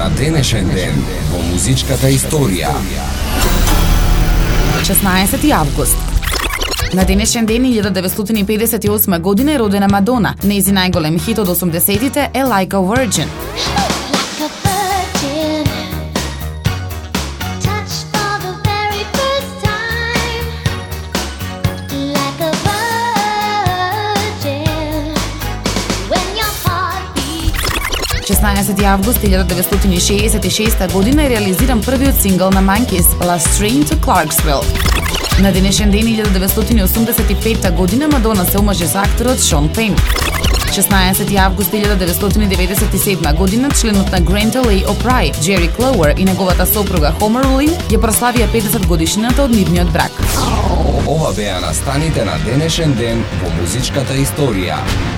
на денешен ден во музичката историја. 16 август. На денешен ден 1958 година е родена Мадона. Нејзи најголем хит од 80-тите е Like a Virgin. Август 1966 година е реализиран првиот сингл на Monkees, Last Train to Clarksville. На денешен ден 1985 година Мадона се омажи со акторот Шон Пен. 16 август 1997 година членот на Grand Ole Opry, Jerry Clower и неговата сопруга Homer Lynn ја прославија 50 годишнината од нивниот брак. Ова беа настаните на денешен ден во музичката историја.